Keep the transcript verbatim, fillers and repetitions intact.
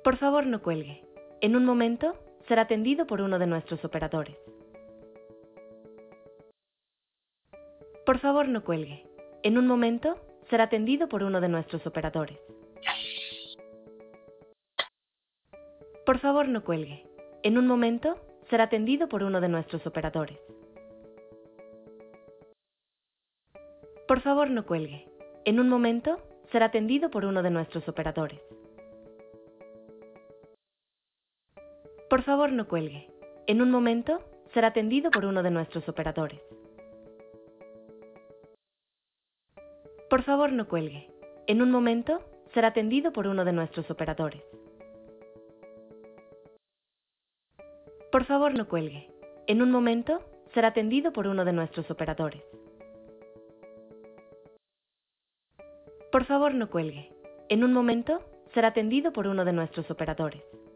Por favor, no cuelgue. En un momento, será atendido por uno de nuestros operadores. Por favor, no cuelgue. En un momento, será atendido por uno de nuestros operadores. Por favor, no cuelgue. En un momento, será atendido por uno de nuestros operadores. Por favor, no cuelgue. En un momento, será atendido por uno de nuestros operadores. Por favor, no cuelgue. En un momento, será atendido por uno de nuestros operadores. Por favor, no cuelgue. En un momento, será atendido por uno de nuestros operadores. Por favor, no cuelgue. En un momento, será atendido por uno de nuestros operadores. Por favor, no cuelgue. En un momento, será atendido por uno de nuestros operadores.